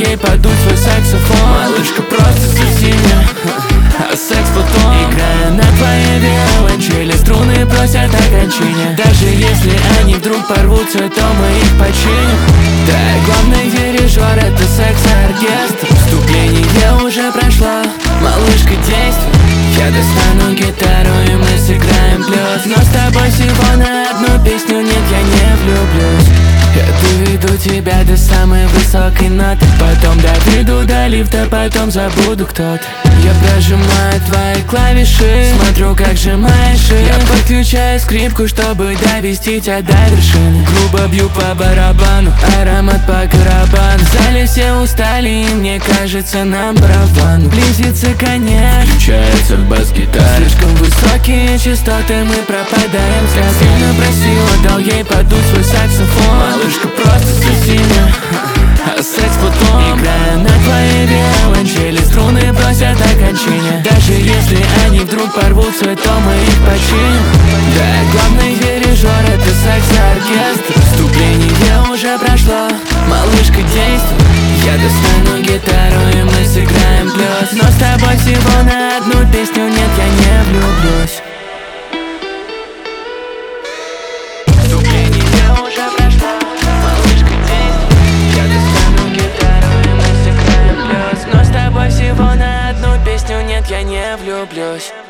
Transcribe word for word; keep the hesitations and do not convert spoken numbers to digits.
ей подуть свой саксофон. Малышка, просто соси меня, а секс потом. Играя на твоей виолончели, струны просят окончания. Даже если они вдруг порвутся, то мы их починим. Да, главный дирижер — это секс-оркестр. Вступление уже прошло, малышка, действуй. Я достану гитару и мы сыграем блюз. Но с тобой всего на одну песню, нет, я не влюблюсь. Я доведу тебя до самой высокой ноты, потом доведу до лифта, потом забуду кто ты. Я прожимаю твои клавиши, смотрю, как сжимаешь шею. Я подключаю скрипку, чтобы довести тебя до вершины. Грубо бью по барабану, аромат по карабану. В зале все устали, и мне кажется, нам барабан. Близится конец, включается бас-гитара. Слишком высокие частоты, мы пропадаем. Как сильно просила, дал ей подуть свой саксофон. Малышка, просто соси меня, а секс потом. Играя на твоей виолончели, струны просят окончания. Даже если они вдруг порвутся, то мы их починим. Да, главный дирижер — это секс-оркестр. Вступление уже прошло, малышка, действуй. Я достану гитару и мы сыграем блюз. Но с тобой всего на одну песню, нет, я не влюблюсь. Вступление уже прошло, малышка, действуй. Я достану гитару и мы сыграем блюз. Но с тобой всего на одну песню, нет, я не влюблюсь.